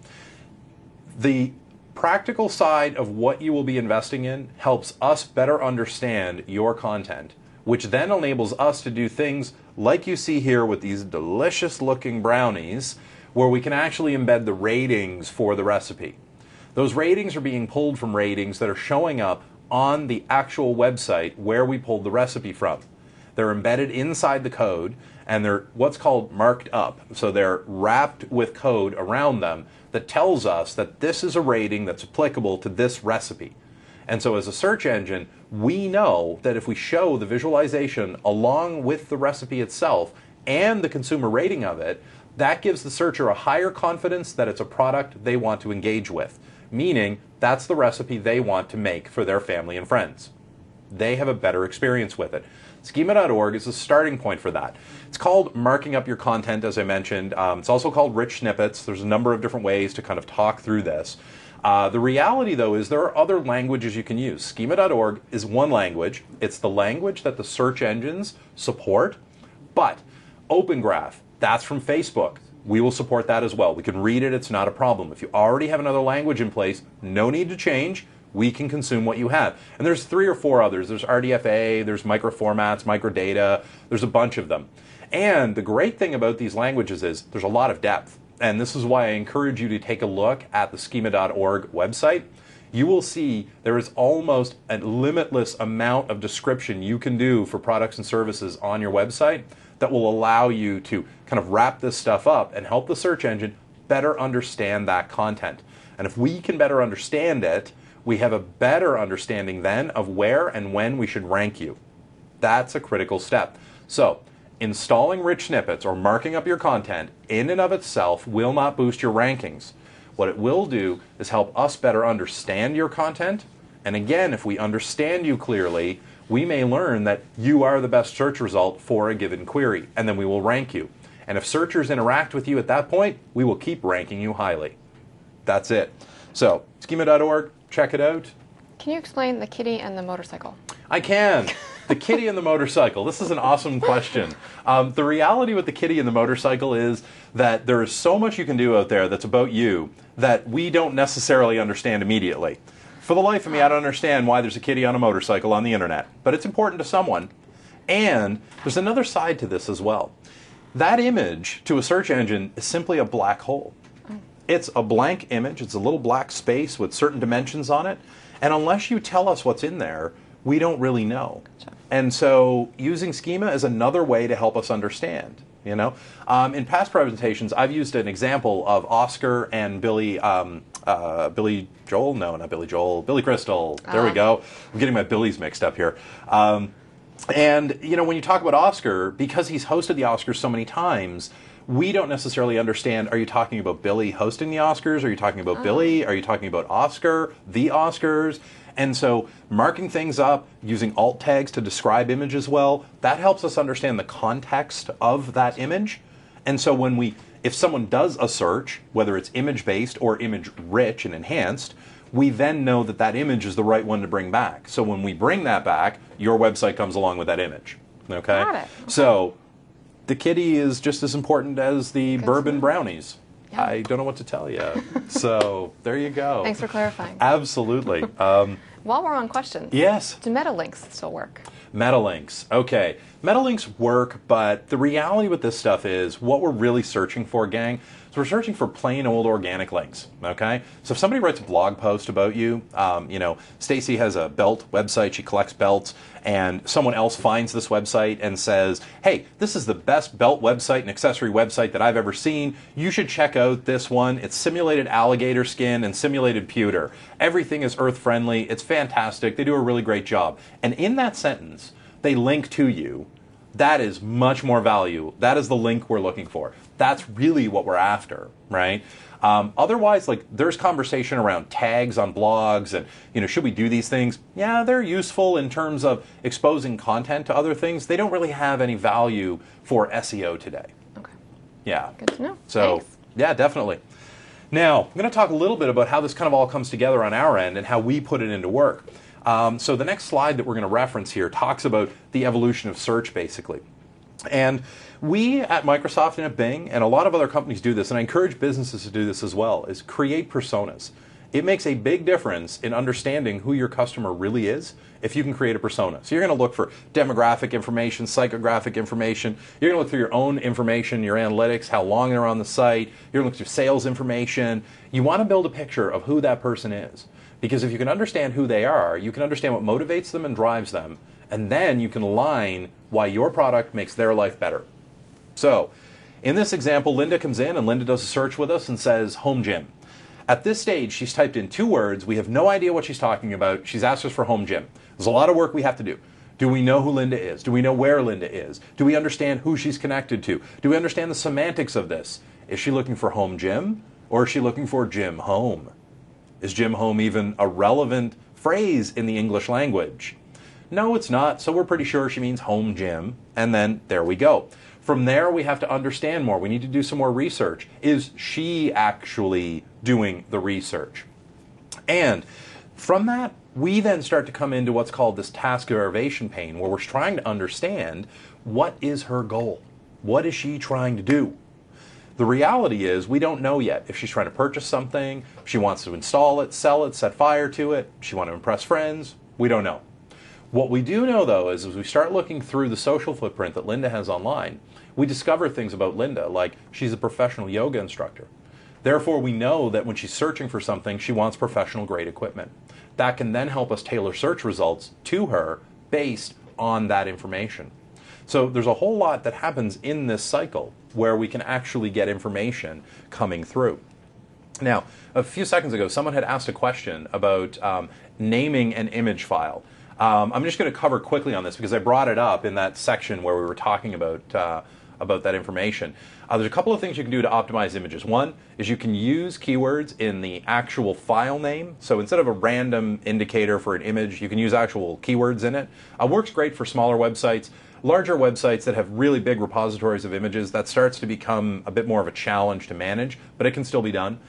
The practical side of what you will be investing in helps us better understand your content, which then enables us to do things like you see here with these delicious looking brownies, where we can actually embed the ratings for the recipe. Those ratings are being pulled from ratings that are showing up on the actual website where we pulled the recipe from. They're embedded inside the code, and they're what's called marked up. So they're wrapped with code around them that tells us that this is a rating that's applicable to this recipe. And so as a search engine, we know that if we show the visualization along with the recipe itself and the consumer rating of it, that gives the searcher a higher confidence that it's a product they want to engage with, meaning that's the recipe they want to make for their family and friends. They have a better experience with it. Schema.org is a starting point for that. It's called marking up your content, as I mentioned. It's also called rich snippets. There's a number of different ways to kind of talk through this. The reality, though, is there are other languages you can use. Schema.org is one language. It's the language that the search engines support. But Open Graph, that's from Facebook. We will support that as well. We can read it. It's not a problem. If you already have another language in place, no need to change. We can consume what you have. And there's 3 or 4 others. There's RDFA, there's microformats, microdata. There's a bunch of them. And the great thing about these languages is there's a lot of depth. And this is why I encourage you to take a look at the schema.org website. You will see there is almost a limitless amount of description you can do for products and services on your website that will allow you to kind of wrap this stuff up and help the search engine better understand that content. And if we can better understand it, we have a better understanding then of where and when we should rank you. That's a critical step. So, installing rich snippets or marking up your content in and of itself will not boost your rankings. What it will do is help us better understand your content. And again, if we understand you clearly, we may learn that you are the best search result for a given query, and then we will rank you. And if searchers interact with you at that point, we will keep ranking you highly. That's it. So, schema.org, check it out. Can you explain the kitty and the motorcycle? I can. The kitty and the motorcycle. This is an awesome question. The reality with the kitty and the motorcycle is that there is so much you can do out there that's about you that we don't necessarily understand immediately. For the life of me, I don't understand why there's a kitty on a motorcycle on the internet, but it's important to someone. And there's another side to this as well. That image to a search engine is simply a black hole. It's a blank image. It's a little black space with certain dimensions on it. And unless you tell us what's in there, we don't really know. Gotcha. And so using schema is another way to help us understand. You know, in past presentations, I've used an example of Oscar and Billy Joel. No, not Billy Joel. Billy Crystal. There we go. I'm getting my Billies mixed up here. And you know, when you talk about Oscar, because he's hosted the Oscars so many times, we don't necessarily understand, are you talking about Billy hosting the Oscars? Are you talking about Billy? Are you talking about Oscar, the Oscars? And so marking things up, using alt tags to describe images well, that helps us understand the context of that image. And so if someone does a search, whether it's image-based or image-rich and enhanced, we then know that that image is the right one to bring back. So when we bring that back, your website comes along with that image. Okay? Got it. Okay. So the kitty is just as important as the bourbon brownies. Yeah. I don't know what to tell you. So there you go. Thanks for clarifying. Absolutely. While we're on questions, yes. Do meta links still work? Meta links. Okay. Meta links work, but the reality with this stuff is what we're really searching for, gang, is we're searching for plain old organic links. Okay? So if somebody writes a blog post about you, Stacy has a belt website, she collects belts, and someone else finds this website and says, hey, this is the best belt website and accessory website that I've ever seen. You should check out this one. It's simulated alligator skin and simulated pewter. Everything is earth friendly. It's fantastic. They do a really great job. And in that sentence, they link to you. That is much more value. That is the link we're looking for. That's really what we're after, right? Otherwise, like, there's conversation around tags on blogs and, should we do these things? Yeah, they're useful in terms of exposing content to other things. They don't really have any value for SEO today. Okay. Yeah. Good to know. So, Thanks. yeah, definitely. Now, I'm going to talk a little bit about how this kind of all comes together on our end and how we put it into work. So the next slide that we're going to reference here talks about the evolution of search, basically. And we at Microsoft and at Bing, and a lot of other companies do this, and I encourage businesses to do this as well, is create personas. It makes a big difference in understanding who your customer really is if you can create a persona. So you're going to look for demographic information, psychographic information. You're going to look through your own information, your analytics, how long they're on the site. You're going to look through sales information. You want to build a picture of who that person is. Because if you can understand who they are, you can understand what motivates them and drives them. And then you can align why your product makes their life better. So in this example, Linda comes in and Linda does a search with us and says, home gym. At this stage, she's typed in 2 words. We have no idea what she's talking about. She's asked us for home gym. There's a lot of work we have to do. Do we know who Linda is? Do we know where Linda is? Do we understand who she's connected to? Do we understand the semantics of this? Is she looking for home gym, or is she looking for gym home? Is gym home even a relevant phrase in the English language? No, it's not, so we're pretty sure she means home gym, and then there we go. From there, we have to understand more. We need to do some more research. Is she actually doing the research? And from that, we then start to come into what's called this task derivation pane, where we're trying to understand what is her goal? What is she trying to do? The reality is we don't know yet if she's trying to purchase something, if she wants to install it, sell it, set fire to it, if she wants to impress friends. We don't know. What we do know, though, is as we start looking through the social footprint that Linda has online, we discover things about Linda, like she's a professional yoga instructor. Therefore, we know that when she's searching for something, she wants professional-grade equipment. That can then help us tailor search results to her based on that information. So there's a whole lot that happens in this cycle where we can actually get information coming through. Now, a few seconds ago, someone had asked a question about naming an image file. I'm just going to cover quickly on this because I brought it up in that section where we were talking about that information. There's a couple of things you can do to optimize images. One is you can use keywords in the actual file name. So instead of a random indicator for an image, you can use actual keywords in it. Works great for smaller websites. Larger websites that have really big repositories of images, that starts to become a bit more of a challenge to manage, but it can still be done.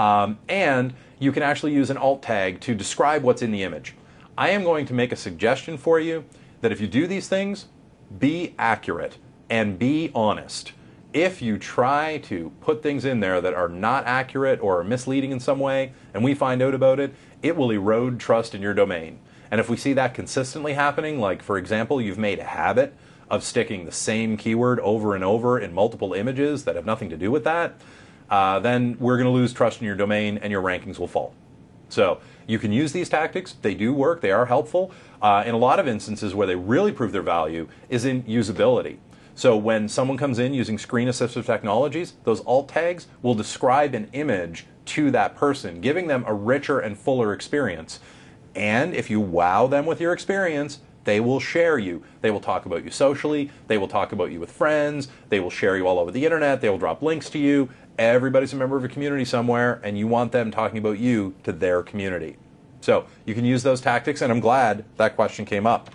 And you can actually use an alt tag to describe what's in the image. I am going to make a suggestion for you that if you do these things, be accurate and be honest. If you try to put things in there that are not accurate or are misleading in some way, and we find out about it, it will erode trust in your domain. And if we see that consistently happening, like for example, you've made a habit of sticking the same keyword over and over in multiple images that have nothing to do with that, then we're going to lose trust in your domain and your rankings will fall. So you can use these tactics. They do work. They are helpful. In a lot of instances where they really prove their value is in usability. So when someone comes in using screen assistive technologies, those alt tags will describe an image to that person, giving them a richer and fuller experience. And if you wow them with your experience, they will share you. They will talk about you socially. They will talk about you with friends. They will share you all over the internet. They will drop links to you. Everybody's a member of a community somewhere, and you want them talking about you to their community. So you can use those tactics, and I'm glad that question came up.